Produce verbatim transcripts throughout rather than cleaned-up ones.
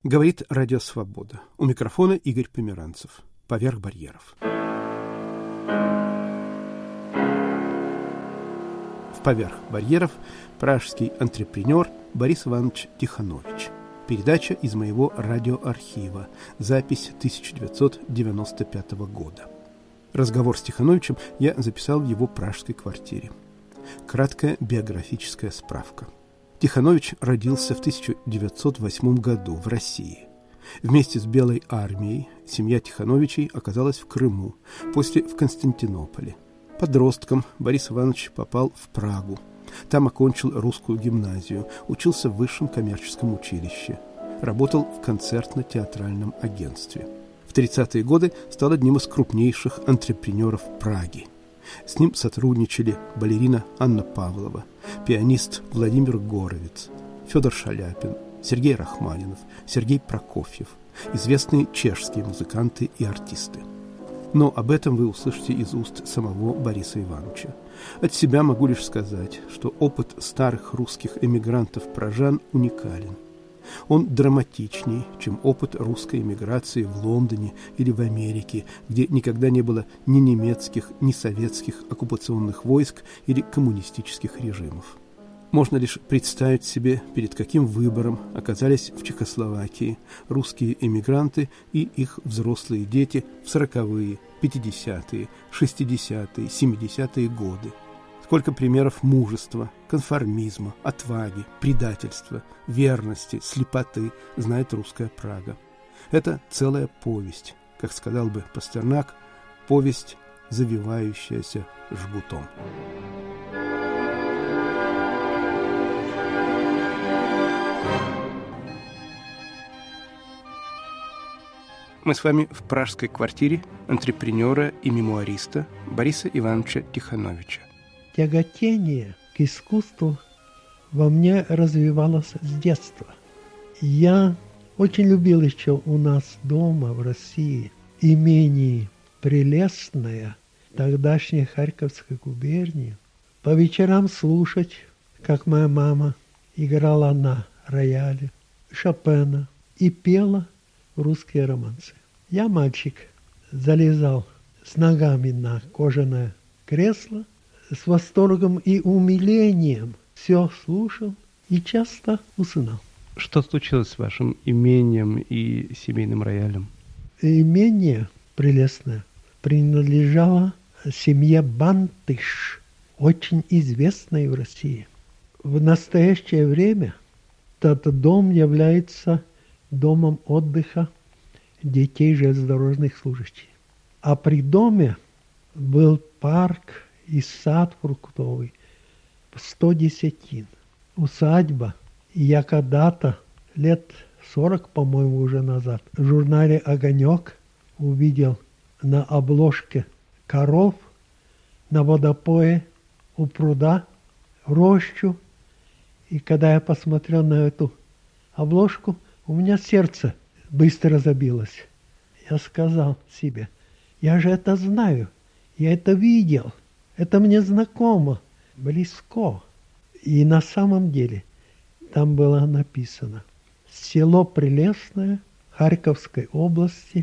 Говорит Радио Свобода. У микрофона Игорь Померанцев. Поверх барьеров. В «Поверх барьеров» пражский антрепренер Борис Иванович Тиханович. Передача из моего радиоархива. Запись тысяча девятьсот девяносто пятого года. Разговор с Тихановичем я записал в его пражской квартире. Краткая биографическая справка. Тиханович родился в тысяча девятьсот восьмом году в России. Вместе с Белой армией семья Тихановичей оказалась в Крыму, после в Константинополе. Подростком Борис Иванович попал в Прагу. Там окончил русскую гимназию, учился в высшем коммерческом училище. Работал в концертно-театральном агентстве. В тридцатые годы стал одним из крупнейших антрепренеров Праги. С ним сотрудничали балерина Анна Павлова, пианист Владимир Горовец, Федор Шаляпин, Сергей Рахманинов, Сергей Прокофьев, известные чешские музыканты и артисты. Но об этом вы услышите из уст самого Бориса Ивановича. От себя могу лишь сказать, что опыт старых русских эмигрантов-пражан уникален. Он драматичнее, чем опыт русской эмиграции в Лондоне или в Америке, где никогда не было ни немецких, ни советских оккупационных войск или коммунистических режимов. Можно лишь представить себе, перед каким выбором оказались в Чехословакии русские эмигранты и их взрослые дети в сороковые, пятидесятые, шестидесятые, семидесятые годы. Сколько примеров мужества, конформизма, отваги, предательства, верности, слепоты знает русская Прага. Это целая повесть, как сказал бы Пастернак, повесть, завивающаяся жгутом. Мы с вами в пражской квартире антрепренера и мемуариста Бориса Ивановича Тихановича. Тяготение к искусству во мне развивалось с детства. Я очень любил еще у нас дома в России имение Прелестное, тогдашней Харьковской губернии, по вечерам слушать, как моя мама играла на рояле Шопена и пела русские романсы. Я, мальчик, залезал с ногами на кожаное кресло, с восторгом и умилением все слушал и часто усынал. Что случилось с вашим имением и семейным роялем? Имение Прелестное принадлежало семье Бантыш, очень известной в России. В настоящее время этот дом является домом отдыха детей железнодорожных служащих. А при доме был парк и сад фруктовый, сто десятин, усадьба. И я когда-то, лет сорок, по-моему, уже назад, в журнале «Огонек» увидел на обложке коров на водопое у пруда, рощу. И когда я посмотрел на эту обложку, у меня сердце быстро забилось. Я сказал себе, я же это знаю, я это видел. Это мне знакомо, близко. И на самом деле там было написано: село Прелестное Харьковской области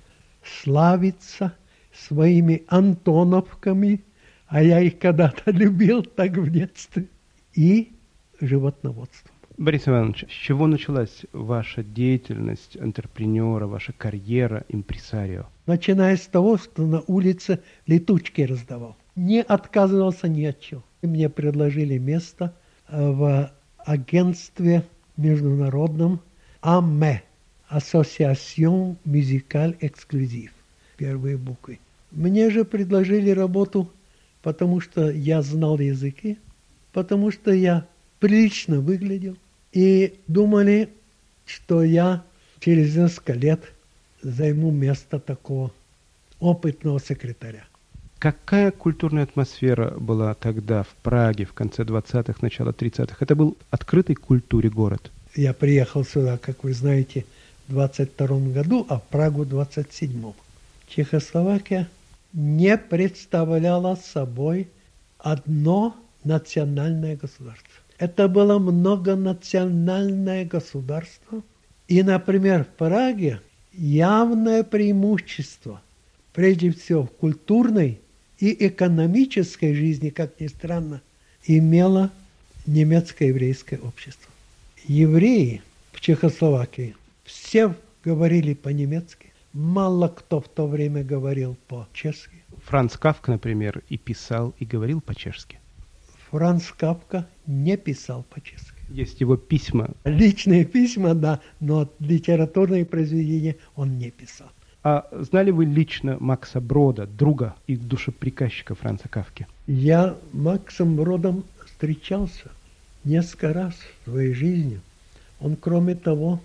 славится своими антоновками, а я их когда-то любил так в детстве, и животноводством. Борис Иванович, с чего началась ваша деятельность антрепренера, ваша карьера импресарио? Начиная с того, что на улице летучки раздавал. Не отказывался ни от чего. Мне предложили место в агентстве международном а эм и, Association Musicale Exclusive, первые буквы. Мне же предложили работу, потому что я знал языки, потому что я прилично выглядел, и думали, что я через несколько лет займу место такого опытного секретаря. Какая культурная атмосфера была тогда в Праге в конце двадцатых, начало тридцатых? Это был открытый культуре город. Я приехал сюда, как вы знаете, в двадцать втором году, а в Прагу в двадцать седьмом. Чехословакия не представляла собой одно национальное государство. Это было многонациональное государство, И, например, в Праге явное преимущество, прежде всего в культурной и экономической жизни, как ни странно, имело немецко-еврейское общество. Евреи в Чехословакии все говорили по-немецки. Мало кто в то время говорил по-чешски. Франц Кафка, например, и писал, и говорил по-чешски. Франц Кафка не писал по-чешски. Есть его письма. Личные письма, да, но литературные произведения он не писал. А знали вы лично Макса Брода, друга и душеприказчика Франца Кафки? Я с Максом Бродом встречался несколько раз в своей жизни. Он, кроме того,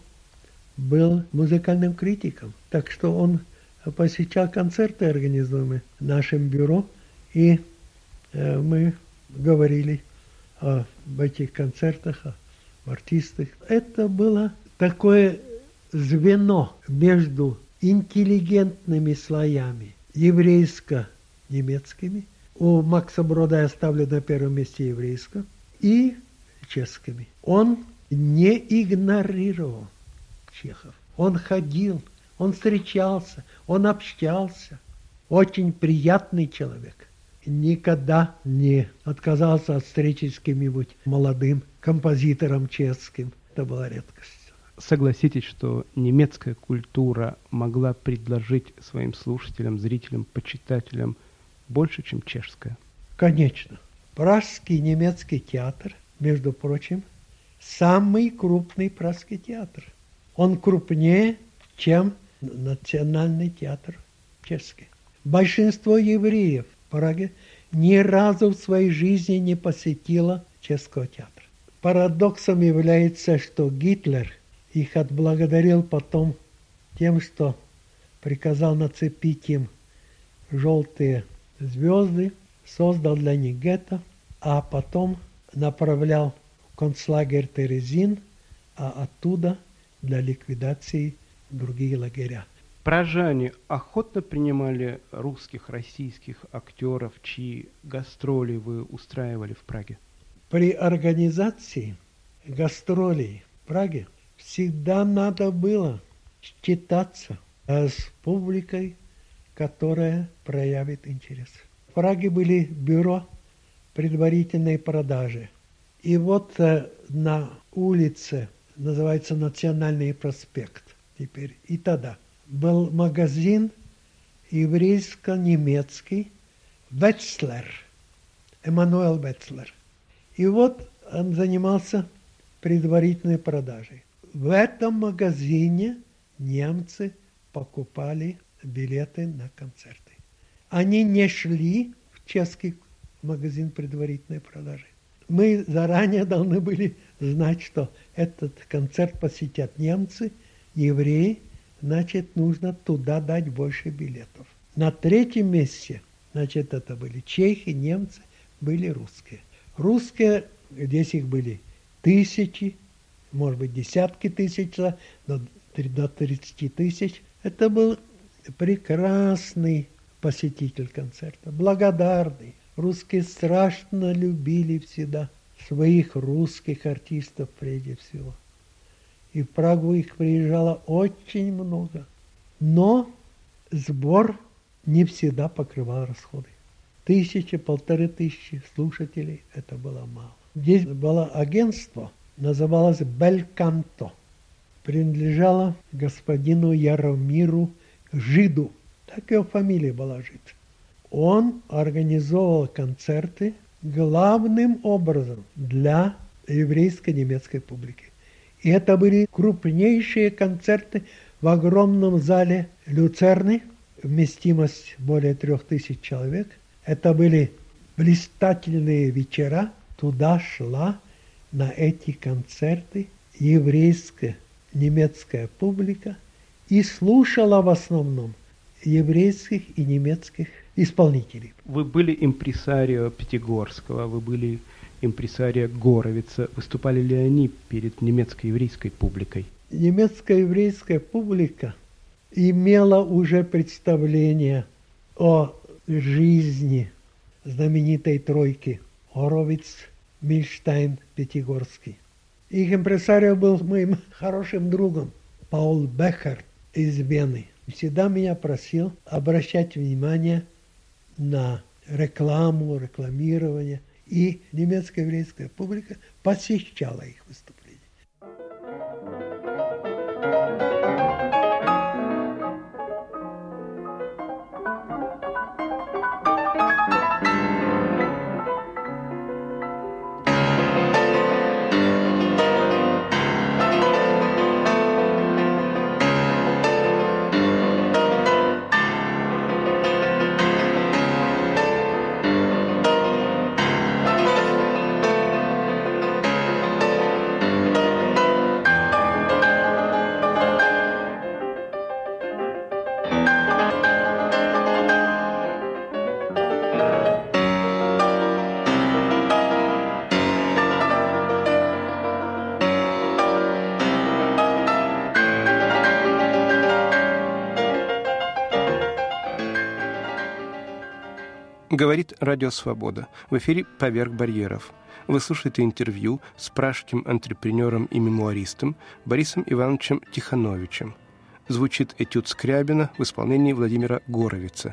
был музыкальным критиком, так что он посещал концерты, организуемые нашим бюро, и э, мы говорили об этих концертах, об артистах. Это было такое звено между интеллигентными слоями, еврейско-немецкими, у Макса Брода я оставлю на первом месте еврейского, и чешскими. Он не игнорировал чехов. Он ходил, он встречался, он общался. Очень приятный человек. Никогда не отказался от встречи с кем-нибудь молодым композитором чешским. Это была редкость. Согласитесь, что немецкая культура могла предложить своим слушателям, зрителям, почитателям больше, чем чешская? Конечно. Пражский немецкий театр, между прочим, самый крупный пражский театр. Он крупнее, чем национальный театр чешский. Большинство евреев в Праге ни разу в своей жизни не посетило чешского театра. Парадоксом является, что Гитлер их отблагодарил потом тем, что приказал нацепить им желтые звезды, создал для них гетто, а потом направлял в концлагерь Терезин, а оттуда для ликвидации в другие лагеря. Пражане охотно принимали русских, российских актеров, чьи гастроли вы устраивали в Праге? При организации гастролей в Праге всегда надо было считаться с публикой, которая проявит интерес. В Праге были бюро предварительной продажи. И вот э, на улице, называется Национальный проспект теперь, и тогда был магазин еврейско-немецкий Вецлер, Эммануэль Вецлер. И вот он занимался предварительной продажей. В этом магазине немцы покупали билеты на концерты. Они не шли в чешский магазин предварительной продажи. Мы заранее должны были знать, что этот концерт посетят немцы, евреи, значит, нужно туда дать больше билетов. На третьем месте, значит, это были чехи, немцы, были русские. Русские, здесь их были тысячи, может быть, десятки тысяч, до, до тридцати тысяч. Это был прекрасный посетитель концерта, благодарный. Русские страшно любили всегда своих русских артистов прежде всего. И в Прагу их приезжало очень много. Но сбор не всегда покрывал расходы. Тысяча, полторы тысячи слушателей – это было мало. Здесь было агентство, называлось «Бельканто». Принадлежало господину Яромиру Жиду. Так его фамилия была Жид. Он организовывал концерты главным образом для еврейско-немецкой публики. И это были крупнейшие концерты в огромном зале Люцерны, вместимость более трех тысяч человек. Это были блистательные вечера. Туда шла на эти концерты еврейская немецкая публика и слушала в основном еврейских и немецких исполнителей. Вы были импресарио Пятигорского, вы были импресарио Горовица. Выступали ли они перед немецко-еврейской публикой? Немецкая еврейская публика имела уже представление о жизни знаменитой тройки Горовиц, Мильштайн, Пятигорский. Их импресарио был моим хорошим другом. Паул Бехер из Вены всегда меня просил обращать внимание на рекламу, рекламирование. И немецкая еврейская публика посещала их выступления. Говорит Радио Свобода. В эфире «Поверх барьеров». Вы слушаете интервью с пражским антрепренером и мемуаристом Борисом Ивановичем Тихановичем. Звучит этюд Скрябина в исполнении Владимира Горовица.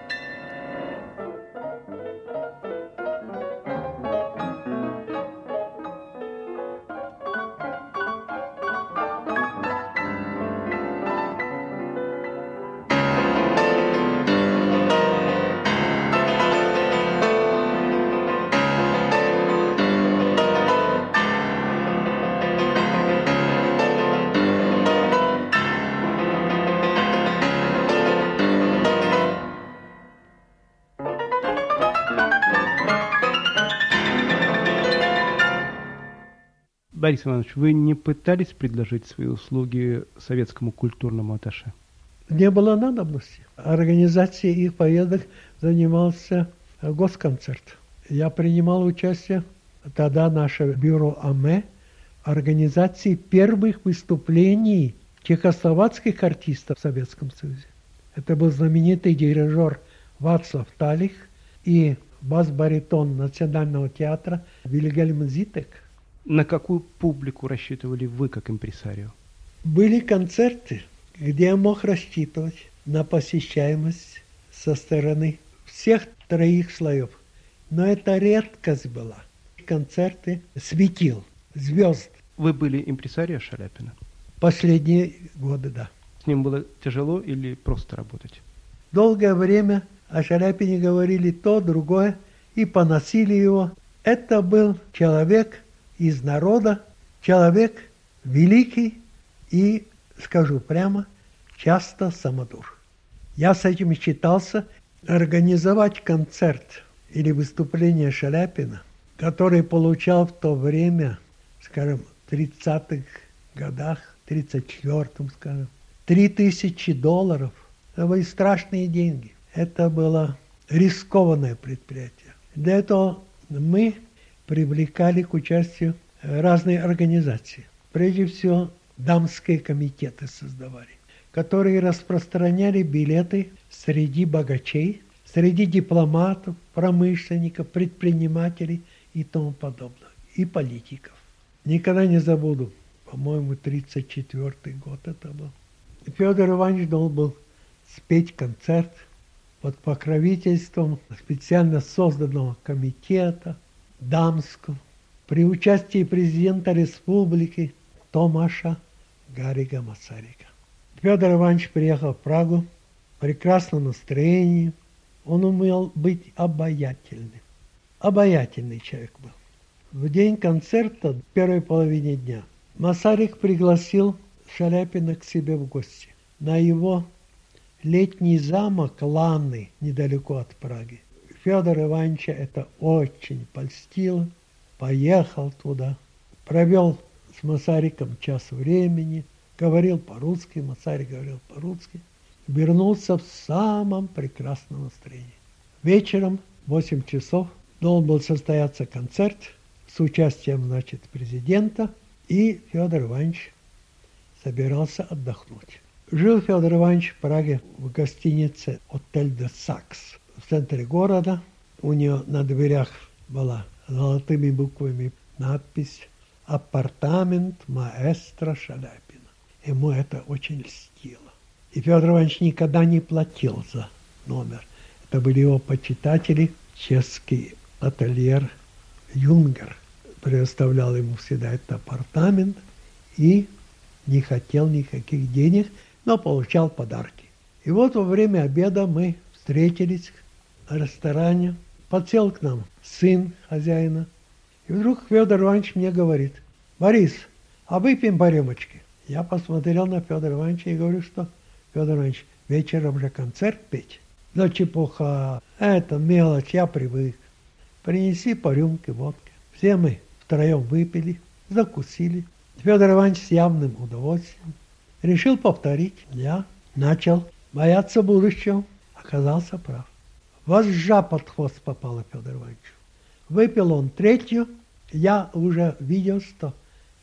Борис Иванович, вы не пытались предложить свои услуги советскому культурному атташе? Не было надобности. Организацией их поездок занимался Госконцерт. Я принимал участие, тогда наше бюро АМЭ, организации первых выступлений чехословацких артистов в Советском Союзе. Это был знаменитый дирижер Вацлав Талих и бас-баритон Национального театра Вильгельм Зитек. На какую публику рассчитывали вы как импресарио? Были концерты, где я мог рассчитывать на посещаемость со стороны всех троих слоев. Но это редкость была. Концерты светил, звезд. Вы были импресарио Шаляпина? Последние годы, да. С ним было тяжело или просто работать? Долгое время о Шаляпине говорили то, другое, и поносили его. Это был человек из народа, человек великий и, скажу прямо, часто самодур. Я с этим считался. Организовать концерт или выступление Шаляпина, который получал в то время, скажем, в тридцатых годах, тридцать четвёртом, скажем, три тысячи долларов, это были страшные деньги. Это было рискованное предприятие. Для этого мы привлекали к участию разные организации. Прежде всего, дамские комитеты создавали, которые распространяли билеты среди богачей, среди дипломатов, промышленников, предпринимателей и тому подобное, и политиков. Никогда не забуду, по-моему, тридцать четвёртый год это был. Федор Иванович должен был спеть концерт под покровительством специально созданного комитета дамского при участии президента республики Томаша Гаррига Масарика. Федор Иванович приехал в Прагу в прекрасном настроении. Он умел быть обаятельным. Обаятельный человек был. В день концерта, в первой половине дня, Масарик пригласил Шаляпина к себе в гости на его летний замок Ланы, недалеко от Праги. Федора Ивановича это очень польстило. Поехал туда, провел с Масариком час времени, говорил по-русски, Масарик говорил по-русски, вернулся в самом прекрасном настроении. Вечером, в восемь часов, должен был состояться концерт с участием, значит, президента, и Федор Иванович собирался отдохнуть. Жил Федор Иванович в Праге в гостинице «Отель де Сакс» в центре города. У него на дверях была золотыми буквами надпись «Апартамент маэстро Шаляпина». ему это очень льстило. И Федор Иванович никогда не платил за номер. Это были его почитатели, чешский ательер Юнгер предоставлял ему всегда этот апартамент и не хотел никаких денег, но получал подарки. И вот во время обеда мы встретились в ресторане, подсел к нам сын хозяина, и вдруг Федор Иванович мне говорит: Борис, а выпьем по рюмочке? Я посмотрел на Федора Ивановича и говорю, что Федор Иванович, вечером же концерт петь. Да чепуха, это мелочь, я привык. Принеси по рюмке водки. Все мы втроем выпили, закусили. Федор Иванович с явным удовольствием решил повторить. Я начал бояться будущего. Оказался прав. Вожжа под хвост попала Федору Ивановичу. Выпил он третью. Я уже видел, что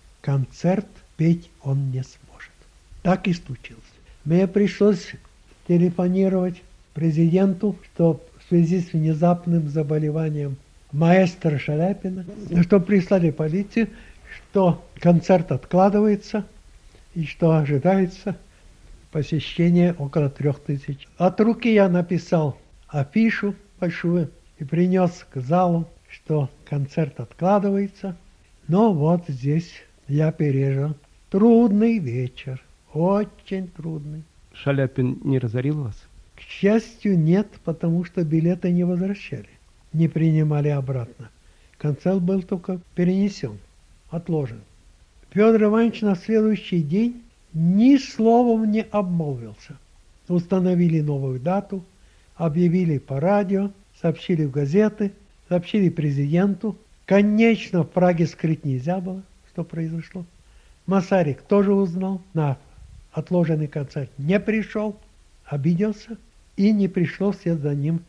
концерт петь он не сможет. Так и случилось. Мне пришлось телефонировать президенту, что в связи с внезапным заболеванием маэстро Шаляпина, что прислали полицию, что концерт откладывается и что ожидается посещение около трех тысяч. От руки я написал афишу большую и принес к залу, что концерт откладывается. Но вот здесь я пережил трудный вечер, очень трудный. Шаляпин не разорил вас? К счастью, нет, потому что билеты не возвращали, не принимали обратно. Концерт был только перенесен, отложен. Федор Иванович на следующий день ни словом не обмолвился. Установили новую дату, объявили по радио, сообщили в газеты, сообщили президенту. Конечно, в Праге скрыть нельзя было, что произошло. Масарик тоже узнал, на отложенный концерт не пришел, обиделся, и не пришло вслед за ним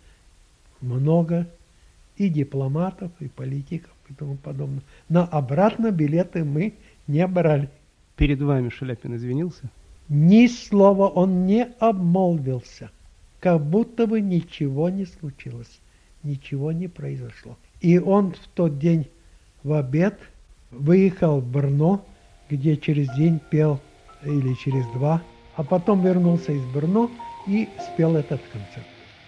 много и дипломатов, и политиков, и тому подобное. Но обратно билеты мы не брали. Перед вами Шаляпин извинился? Ни слова он не обмолвился, как будто бы ничего не случилось, ничего не произошло. И он в тот день в обед выехал в Брно, где через день пел, или через два, а потом вернулся из Брно и спел этот концерт.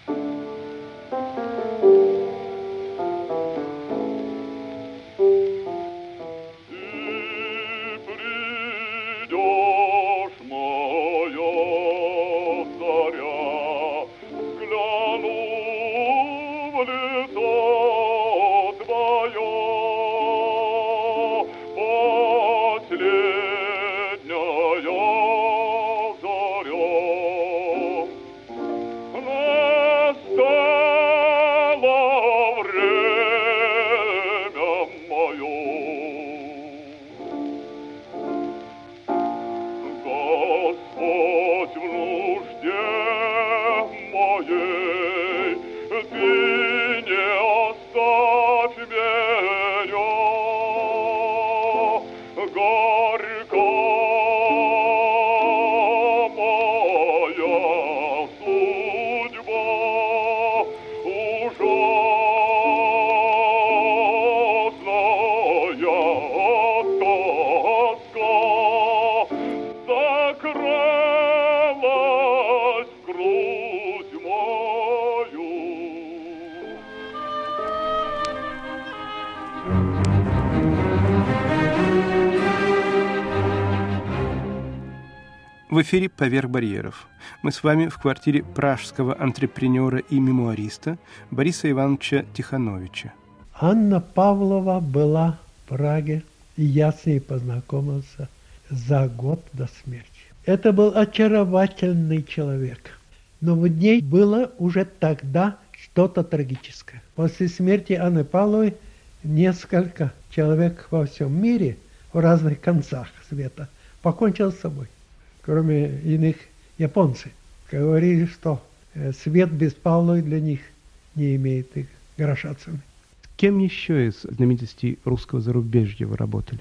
В эфире «Поверх барьеров». Мы с вами в квартире пражского антрепренера и мемуариста Бориса Ивановича Тихановича. Анна Павлова была в Праге, и я с ней познакомился за год до смерти. Это был очаровательный человек, но в ней было уже тогда что-то трагическое. После смерти Анны Павловой несколько человек во всем мире в разных концах света покончил с собой. Кроме иных, японцы говорили, что свет без Павловой для них не имеет их гроша цены. С кем еще из знаменитостей русского зарубежья вы работали?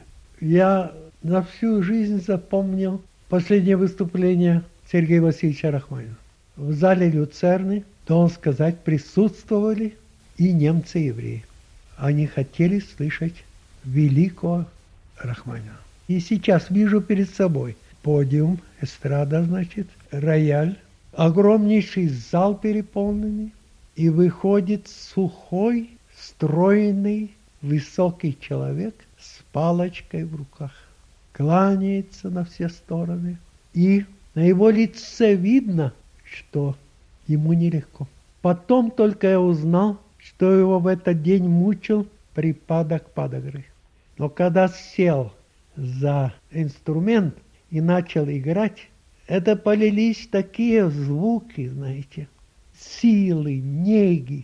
Я на всю жизнь запомнил последнее выступление Сергея Васильевича Рахманинова. В зале Люцерны, должен сказать, присутствовали и немцы, и евреи. Они хотели слышать великого Рахманинова. И сейчас вижу перед собой подиум, эстрада, значит, рояль, огромнейший зал переполненный, и выходит сухой, стройный, высокий человек с палочкой в руках. Кланяется на все стороны, и на его лице видно, что ему нелегко. Потом только я узнал, что его в этот день мучил припадок подагры. Но когда сел за инструмент и начал играть, это полились такие звуки, знаете, силы, неги.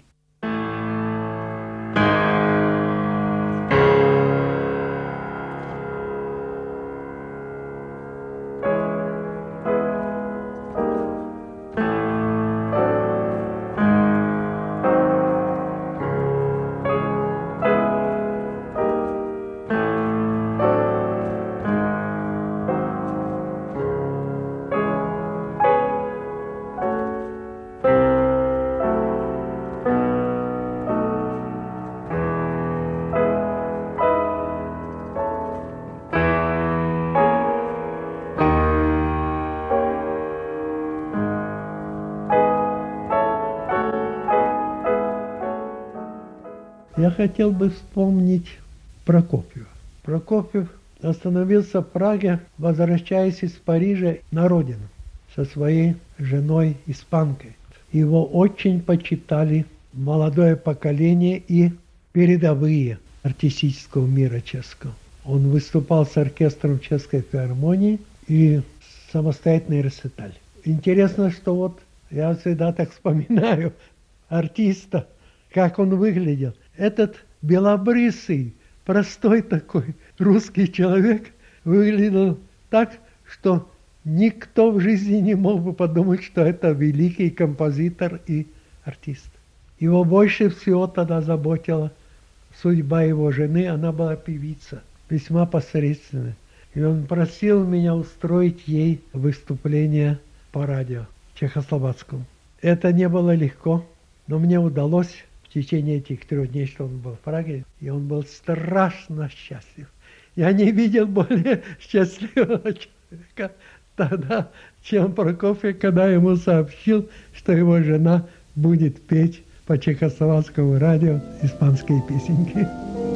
Я хотел бы вспомнить Прокофьева. Прокофьев остановился в Праге, возвращаясь из Парижа на родину со своей женой испанкой. Его очень почитали молодое поколение и передовые артистического мира чешского. Он выступал с оркестром Чешской филармонии и самостоятельный рециталь. Интересно, что вот я всегда так вспоминаю артиста, как он выглядел. Этот белобрысый, простой такой русский человек выглядел так, что никто в жизни не мог бы подумать, что это великий композитор и артист. Его больше всего тогда заботила судьба его жены. Она была певица, весьма посредственная. И он просил меня устроить ей выступление по радио чехословацкому. Это не было легко, но мне удалось. В течение этих трех дней, что он был в Праге, и он был страшно счастлив. Я не видел более счастливого человека тогда, чем Прокофьев, когда ему сообщил, что его жена будет петь по чехословацкому радио испанские песенки.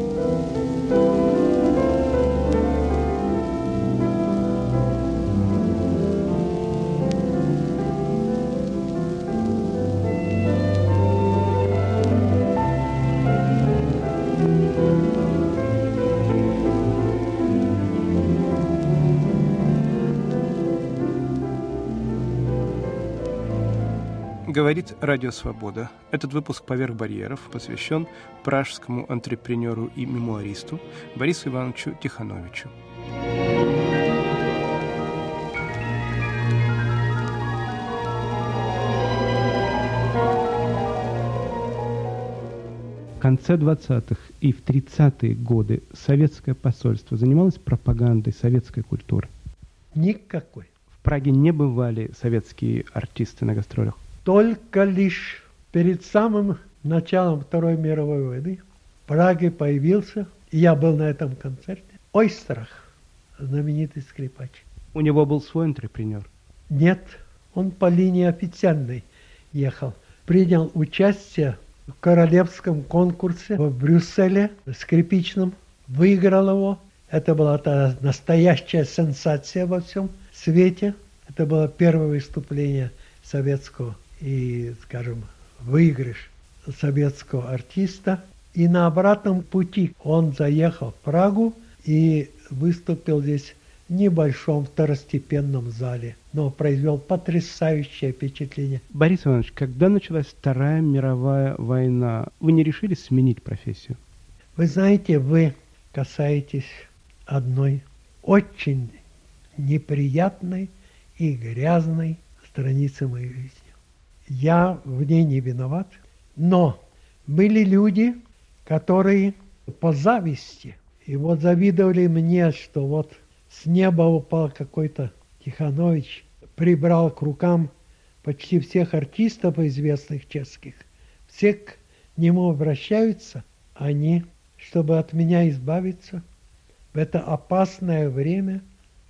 Говорит Радио Свобода. Этот выпуск «Поверх барьеров» посвящен пражскому антрепренеру и мемуаристу Борису Ивановичу Тихановичу. В конце двадцатых и в тридцатые годы советское посольство занималось пропагандой советской культуры? Никакой. В Праге не бывали советские артисты на гастролях? Только лишь перед самым началом Второй мировой войны в Праге появился, и я был на этом концерте, Ойстрах, знаменитый скрипач. У него был свой антрепренер? Нет, он по линии официальной ехал. Принял участие в королевском конкурсе в Брюсселе, скрипичном, выиграл его. Это была та настоящая сенсация во всем свете. Это было первое выступление советского и, скажем, выигрыш советского артиста. И на обратном пути он заехал в Прагу и выступил здесь в небольшом второстепенном зале, но произвел потрясающее впечатление. Борис Иванович, когда началась Вторая мировая война, вы не решили сменить профессию? Вы знаете, вы касаетесь одной очень неприятной и грязной страницы моей жизни. Я в ней не виноват, но были люди, которые по зависти, и вот завидовали мне, что вот с неба упал какой-то Тиханович, прибрал к рукам почти всех артистов известных чешских. Все к нему обращаются, они, чтобы от меня избавиться, в это опасное время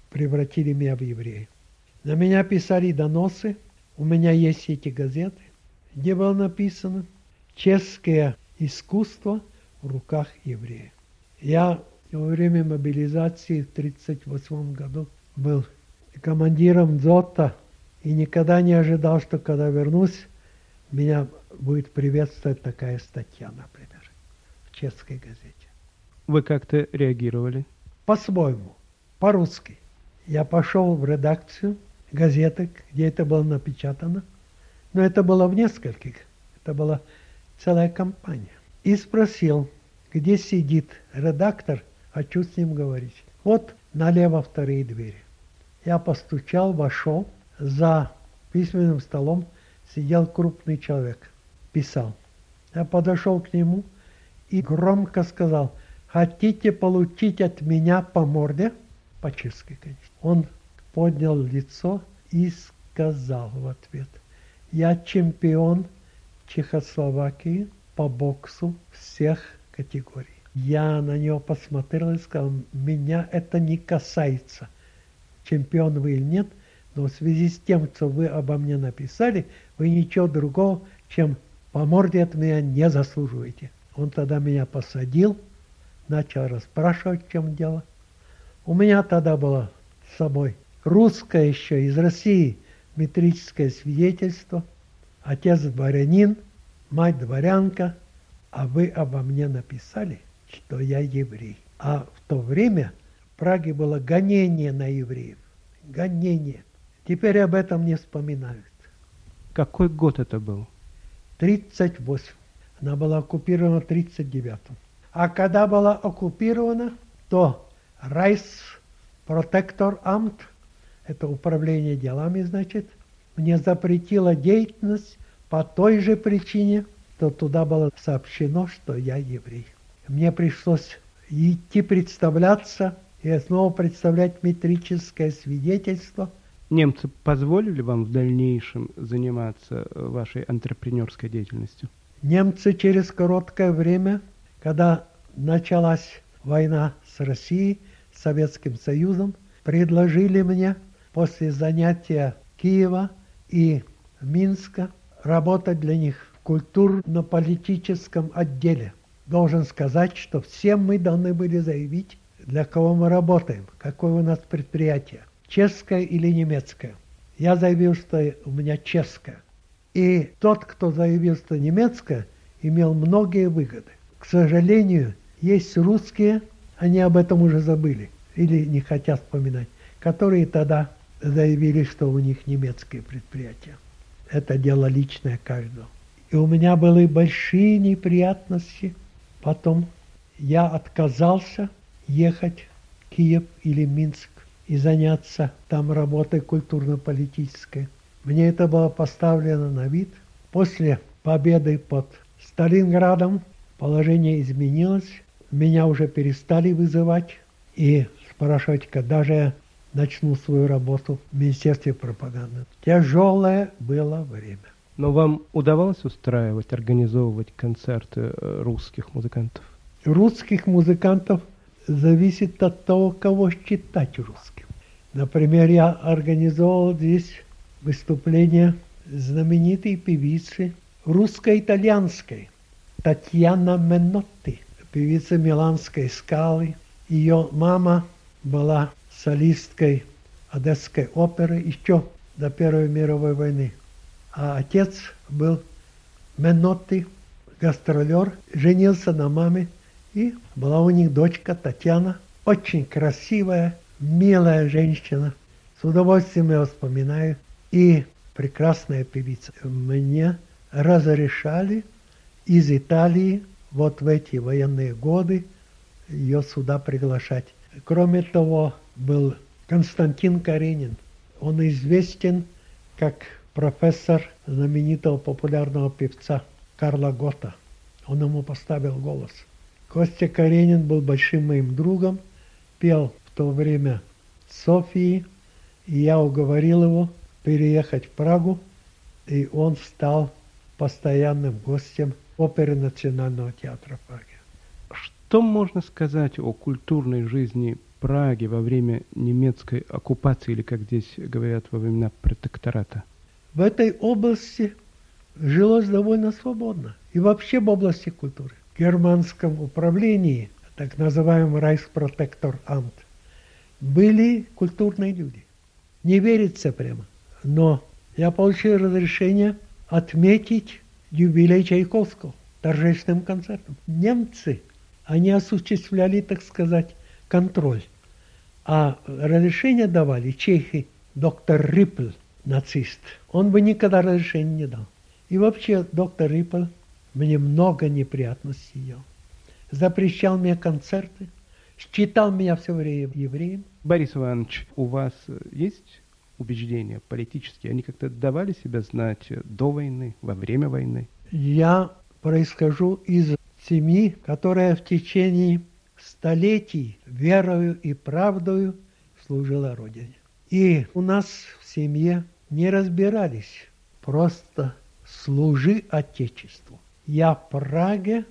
превратили меня в еврея. На меня писали доносы, у меня есть эти газеты, где было написано «Чешское искусство в руках евреев». Я во время мобилизации в тысяча девятьсот тридцать восьмом году был командиром дзота и никогда не ожидал, что когда вернусь, меня будет приветствовать такая статья, например, в чешской газете. Вы как-то реагировали? По-своему, по-русски. Я пошел в редакцию газеты, где это было напечатано, но это было в нескольких, это была целая компания. И спросил, где сидит редактор, хочу с ним говорить. Вот налево вторые двери. Я постучал, вошел, за письменным столом сидел крупный человек, писал. Я подошел к нему и громко сказал: хотите получить от меня по морде? По-чешски, конечно. Он поднял лицо и сказал в ответ: я чемпион Чехословакии по боксу всех категорий. Я на него посмотрел и сказал: меня это не касается, чемпион вы или нет, но в связи с тем, что вы обо мне написали, вы ничего другого, чем по морде от меня не заслуживаете. Он тогда меня посадил, начал расспрашивать, в чем дело. У меня тогда было с собой русское еще из России метрическое свидетельство. Отец дворянин, мать дворянка, а вы обо мне написали, что я еврей. А в то время в Праге было гонение на евреев. Гонение. Теперь об этом не вспоминают. Какой год это был? тридцать восемь. Она была оккупирована в тридцать девятом. А когда была оккупирована, то Райспротекторамт, это управление делами, значит, мне запретило деятельность по той же причине, что туда было сообщено, что я еврей. Мне пришлось идти представляться и снова представлять метрическое свидетельство. Немцы позволили вам в дальнейшем заниматься вашей антрепренерской деятельностью? Немцы через короткое время, когда началась война с Россией, с Советским Союзом, предложили мне после занятия Киева и Минска работать для них в культурно-политическом отделе. Должен сказать, что все мы должны были заявить, для кого мы работаем, какое у нас предприятие, чешское или немецкое. Я заявил, что у меня чешское. И тот, кто заявил, что немецкое, имел многие выгоды. К сожалению, есть русские, они об этом уже забыли или не хотят вспоминать, которые тогда заявили, что у них немецкие предприятия. Это дело личное каждого. И у меня были большие неприятности. Потом я отказался ехать в Киев или Минск и заняться там работой культурно-политической. Мне это было поставлено на вид. После победы под Сталинградом положение изменилось. Меня уже перестали вызывать и спрашивать, когда же я начну свою работу в Министерстве пропаганды. Тяжелое было время. Но вам удавалось устраивать, организовывать концерты русских музыкантов? Русских музыкантов зависит от того, кого считать русским. Например, я организовал здесь выступление знаменитой певицы русско-итальянской Татьяна Менотти, певица Миланской Скалы. Ее мама была солисткой Одесской оперы еще до Первой мировой войны. А отец был Менотти, гастролер, женился на маме, и была у них дочка Татьяна, очень красивая, милая женщина. С удовольствием я вспоминаю. И прекрасная певица. Мне разрешали из Италии вот в эти военные годы ее сюда приглашать. Кроме того, был Константин Каренин. Он известен как профессор знаменитого популярного певца Карла Гота. Он ему поставил голос. Костя Каренин был большим моим другом, пел в то время в Софии, и я уговорил его переехать в Прагу, и он стал постоянным гостем оперы Национального театра в Праге. Что можно сказать о культурной жизни Праге во время немецкой оккупации, или, как здесь говорят, во времена протектората? В этой области жилось довольно свободно. И вообще в области культуры. В германском управлении, так называемый Reichsprotektoramt, были культурные люди. Не верится прямо. Но я получил разрешение отметить юбилей Чайковского торжественным концертом. Немцы, они осуществляли, так сказать, контроль. А разрешение давали чехи, доктор Риппель, нацист. Он бы никогда разрешения не дал. И вообще доктор Риппель мне много неприятностей делал. Запрещал мне концерты, считал меня все время евреем. Борис Иванович, у вас есть убеждения политические? Они как-то давали себя знать до войны, во время войны? Я происхожу из семьи, которая в течение столетий верою и правдою служила Родине. И у нас в семье не разбирались, просто служи Отечеству. Я в Праге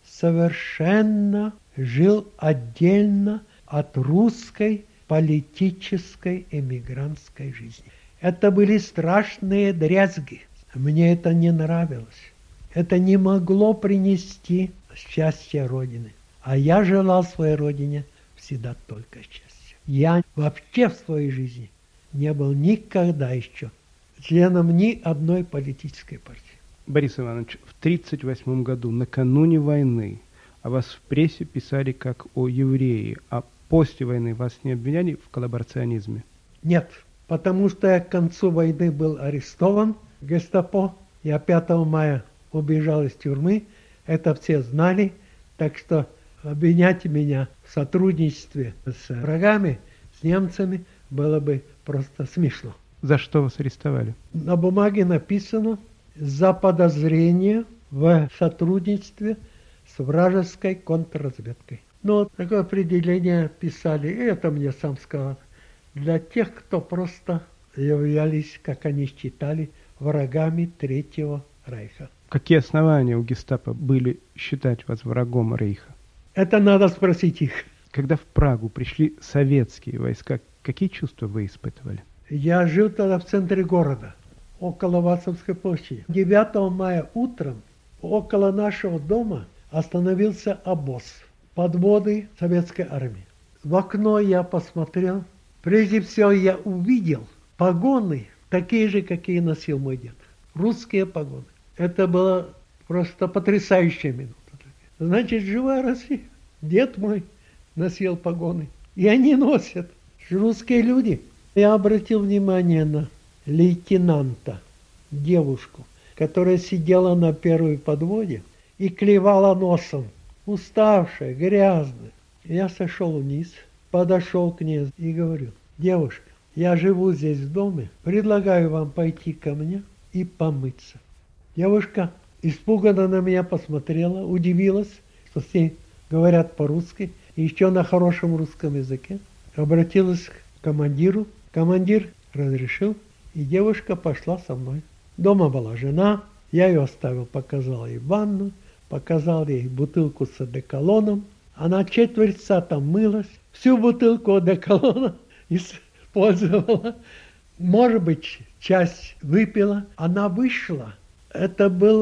совершенно жил отдельно от русской политической эмигрантской жизни. Это были страшные дрязги. Мне это не нравилось. Это не могло принести счастья Родины. А я желал своей Родине всегда только счастья. Я вообще в своей жизни не был никогда еще членом ни одной политической партии. Борис Иванович, в тридцать восьмом году, накануне войны, о вас в прессе писали как о евреи, а после войны вас не обвиняли в коллаборационизме? Нет, потому что я к концу войны был арестован гестапо. Я пятого мая убежал из тюрьмы. Это все знали. Так что обвинять меня в сотрудничестве с врагами, с немцами, было бы просто смешно. За что вас арестовали? На бумаге написано за подозрение в сотрудничестве с вражеской контрразведкой. Но такое определение писали, и это мне сам сказал, для тех, кто просто являлись, как они считали, врагами Третьего Рейха. Какие основания у гестапо были считать вас врагом Рейха? Это надо спросить их. Когда в Прагу пришли советские войска, какие чувства вы испытывали? Я жил тогда в центре города, около Вацлавской площади. девятого мая утром около нашего дома остановился обоз, подводы советской армии. В окно я посмотрел. Прежде всего я увидел погоны, такие же, какие носил мой дед. Русские погоны. Это была просто потрясающая минута. Значит, живая Россия. Дед мой носил погоны. И они носят. Русские люди. Я обратил внимание на лейтенанта, девушку, которая сидела на первой подводе и клевала носом. Уставшая, грязная. Я сошел вниз, подошел к ней и говорю: девушка, я живу здесь в доме, предлагаю вам пойти ко мне и помыться. Девушка испуганно на меня посмотрела, удивилась, что с ней говорят по-русски, и еще на хорошем русском языке. Обратилась к командиру. Командир разрешил, и девушка пошла со мной. Дома была жена, я ее оставил, показал ей ванну, показал ей бутылку с одеколоном. Она четверть часа там мылась, всю бутылку одеколона использовала. Может быть, часть выпила. Она вышла. Это был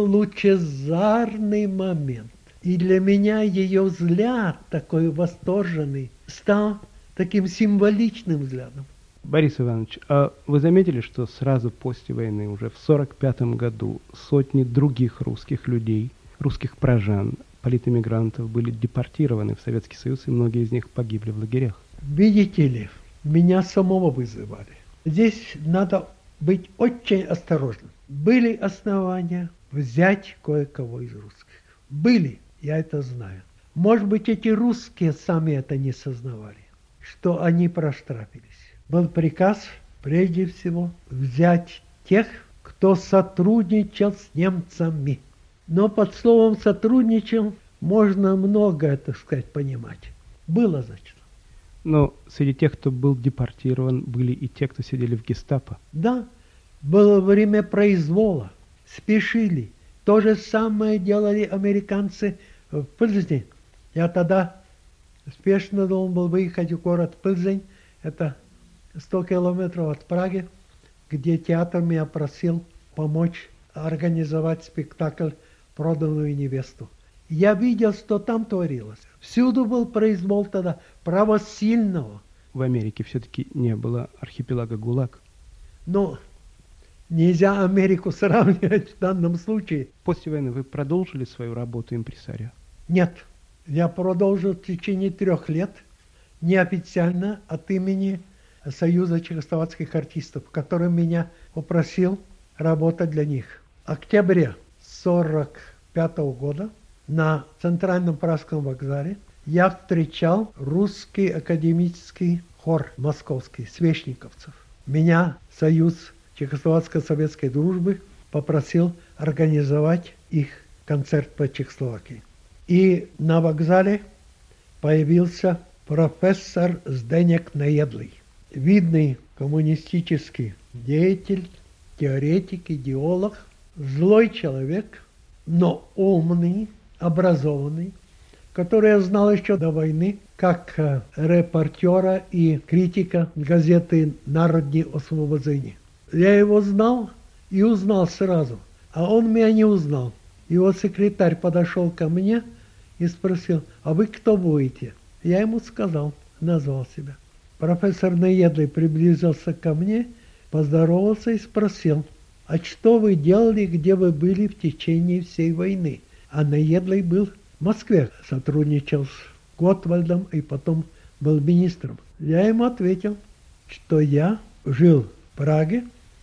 лучезарный момент. И для меня ее взгляд, такой восторженный, стал таким символичным взглядом. Борис Иванович, а вы заметили, что сразу после войны, уже в сорок пятом году, сотни других русских людей, русских пражан, политэмигрантов были депортированы в Советский Союз, и многие из них погибли в лагерях? Видите ли, меня самого вызывали. Здесь надо быть очень осторожным. Были основания взять кое-кого из русских. Были, я это знаю. Может быть, эти русские сами это не сознавали, что они проштрафились. Был приказ, прежде всего, взять тех, кто сотрудничал с немцами. Но под словом «сотрудничал» можно многое, так сказать, понимать. Было, значит. Но среди тех, кто был депортирован, были и те, кто сидели в гестапо. Да, было время произвола, спешили. То же самое делали американцы в Пользе. Я тогда Спешно должен был выехать в город Пыльзень, это сто километров от Праги, где театр меня просил помочь организовать спектакль «Проданную невесту». Я видел, что там творилось. Всюду был произвол тогда право сильного. В Америке все-таки не было архипелага ГУЛАГ. Но нельзя Америку сравнивать в данном случае. После войны вы продолжили свою работу импресарио? Нет. Я продолжил в течение трех лет неофициально от имени Союза чехословацких артистов, который меня попросил работать для них. В октябре сорок пятого года на Центральном Пражском вокзале я встречал русский академический хор московский, священниковцев. Меня Союз Чехословацко-Советской дружбы попросил организовать их концерт по Чехословакии. И на вокзале появился профессор Зdenек Nejedlý, видный коммунистический деятель, теоретик, идеолог, злой человек, но умный, образованный, который я знал еще до войны как репортера и критика газеты «Народні освобождения». Я его знал и узнал сразу, а он меня не узнал. Его секретарь подошел ко мне и спросил: «А вы кто будете?» Я ему сказал, назвал себя. Профессор Nejedlý приблизился ко мне, поздоровался и спросил: «А что вы делали, где вы были в течение всей войны?» А Nejedlý был в Москве, сотрудничал с Готвальдом и потом был министром. Я ему ответил, что я жил в Праге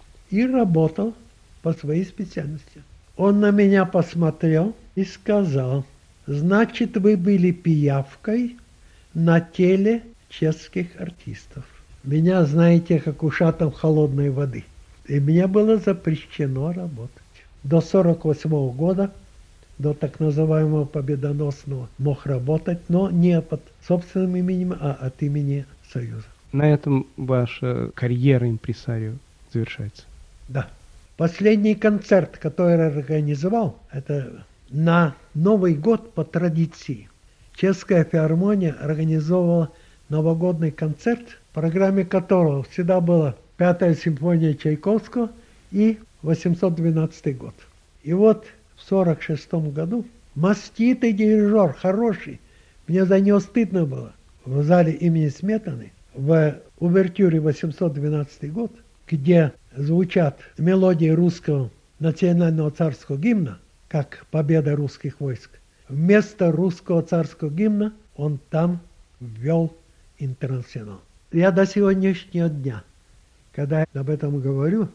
и работал по своей специальности. Он на меня посмотрел и сказал: «Значит, вы были пиявкой на теле чешских артистов. Меня знаете, как ушатом холодной воды. И мне было запрещено работать. До сорок восьмого года, до так называемого победоносного, мог работать, но не под собственным именем, а от имени Союза». На этом ваша карьера импресарио завершается? Да. Последний концерт, который я организовал, это на Новый год по традиции. Чешская филармония организовала новогодний концерт, в программе которого всегда была Пятая симфония Чайковского и восемьсот двенадцатый год. И вот в сорок шестом году маститый дирижер, хороший, мне за него стыдно было, в зале имени Сметаны, в увертюре восемьсот двенадцатый год, где звучат мелодии русского национального царского гимна, как победа русских войск, вместо русского царского гимна он там ввел интернационал. Я до сегодняшнего дня, когда я об этом говорю,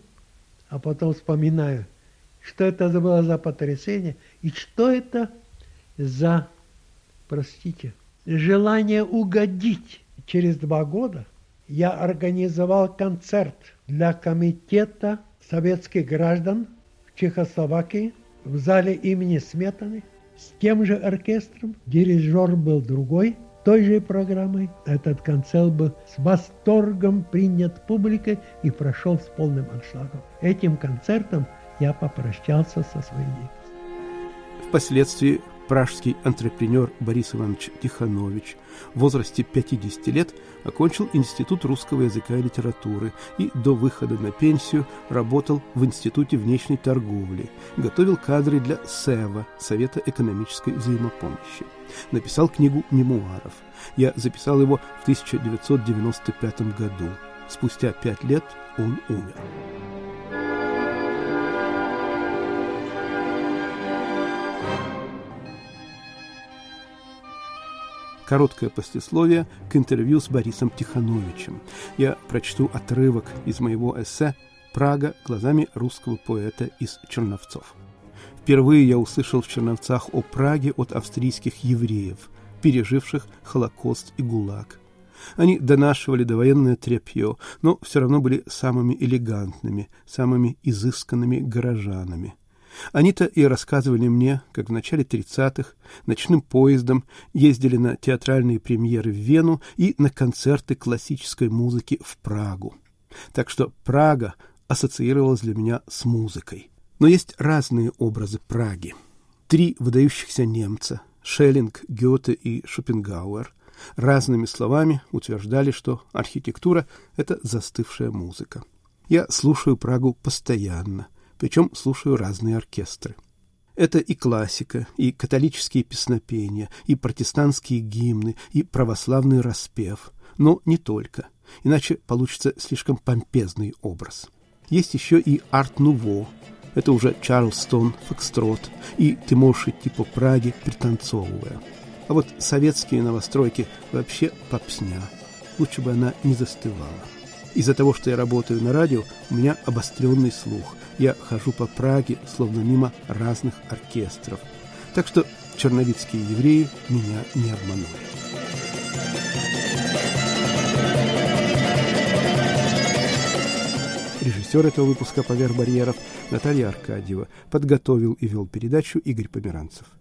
а потом вспоминаю, что это было за потрясение и что это за, простите, желание угодить. Через два года я организовал концерт для комитета советских граждан в Чехословакии в зале имени Сметаны с тем же оркестром. Дирижер был другой, той же программой. Этот концерт был с восторгом принят публикой и прошел с полным аншлагом. Этим концертом я попрощался со своей деятельностью. Впоследствии пражский антрепренер Борис Иванович Тиханович в возрасте пятидесяти лет окончил Институт русского языка и литературы и до выхода на пенсию работал в Институте внешней торговли, готовил кадры для СЭВа, Совета экономической взаимопомощи. Написал книгу мемуаров. Я записал его в тысяча девятьсот девяносто пятом году. Спустя пять лет он умер. Короткое послесловие к интервью с Борисом Тихановичем. Я прочту отрывок из моего эссе «Прага глазами русского поэта из Черновцов». Впервые я услышал в Черновцах о Праге от австрийских евреев, переживших Холокост и ГУЛАГ. Они донашивали довоенное тряпье, но все равно были самыми элегантными, самыми изысканными горожанами. Они-то и рассказывали мне, как в начале тридцатых ночным поездом ездили на театральные премьеры в Вену и на концерты классической музыки в Прагу. Так что Прага ассоциировалась для меня с музыкой. Но есть разные образы Праги. Три выдающихся немца – Шеллинг, Гёте и Шопенгауэр разными словами утверждали, что архитектура – это застывшая музыка. Я слушаю Прагу постоянно, причем слушаю разные оркестры. Это и классика, и католические песнопения, и протестантские гимны, и православный распев. Но не только, иначе получится слишком помпезный образ. Есть еще и арт-нуво. Это уже Чарльстон, фокстрот, и ты можешь идти по Праге, пританцовывая. А вот советские новостройки вообще попсня. Лучше бы она не застывала. Из-за того, что я работаю на радио, у меня обостренный слух. Я хожу по Праге, словно мимо разных оркестров. Так что черновицкие евреи меня не обманули. Режиссер этого выпуска «Поверх барьеров» Наталья Аркадьева. Подготовил и вел передачу Игорь Померанцев.